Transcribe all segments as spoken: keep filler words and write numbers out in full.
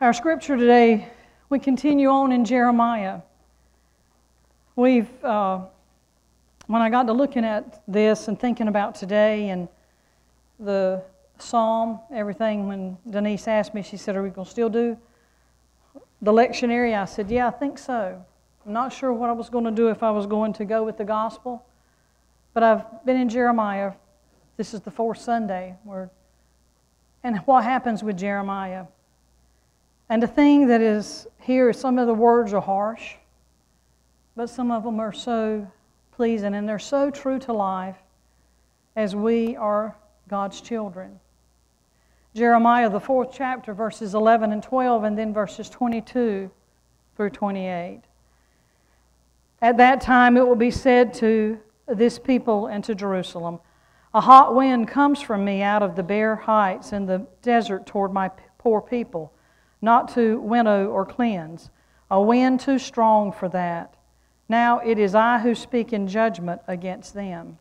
Our scripture today, we continue on in Jeremiah. We've, uh, when I got to looking at this and thinking about today and the psalm, everything, when Denise asked me, she said, are we going to still do the lectionary? I said, yeah, I think so. I'm not sure what I was going to do if I was going to go with the gospel, but I've been in Jeremiah. This is the fourth Sunday. Where, and what happens with Jeremiah? And the thing that is here is some of the words are harsh, but some of them are so pleasing, and they're so true to life as we are God's children. Jeremiah, the fourth chapter, verses eleven and twelve, and then verses twenty-two through twenty-eight. At that time it will be said to this people and to Jerusalem, a hot wind comes from me out of the bare heights in the desert toward my poor people, not to winnow or cleanse, a wind too strong for that. Now it is I who speak in judgment against them.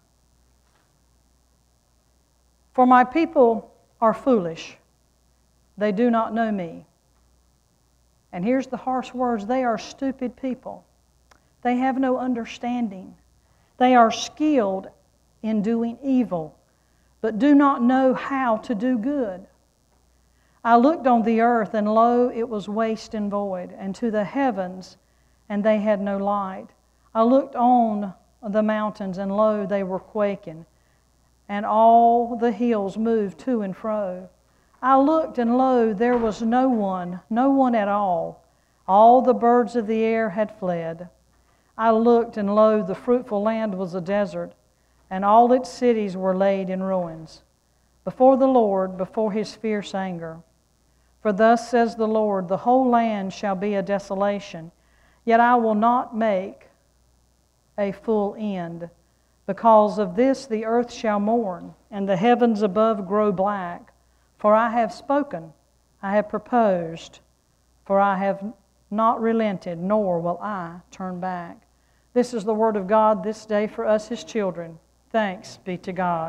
For my people are foolish. They do not know me. And here's the harsh words. They are stupid people. They have no understanding. They are skilled in doing evil, but do not know how to do good. I looked on the earth, and lo, it was waste and void, and to the heavens, and they had no light. I looked on the mountains, and lo, they were quaking, and all the hills moved to and fro. I looked, and lo, there was no one, no one at all. All the birds of the air had fled. I looked, and lo, the fruitful land was a desert, and all its cities were laid in ruins, before the Lord, before His fierce anger. For thus says the Lord, the whole land shall be a desolation, yet I will not make a full end. Because of this the earth shall mourn, and the heavens above grow black. For I have spoken, I have proposed, for I have not relented, nor will I turn back. This is the word of God this day for us, His children. Thanks be to God.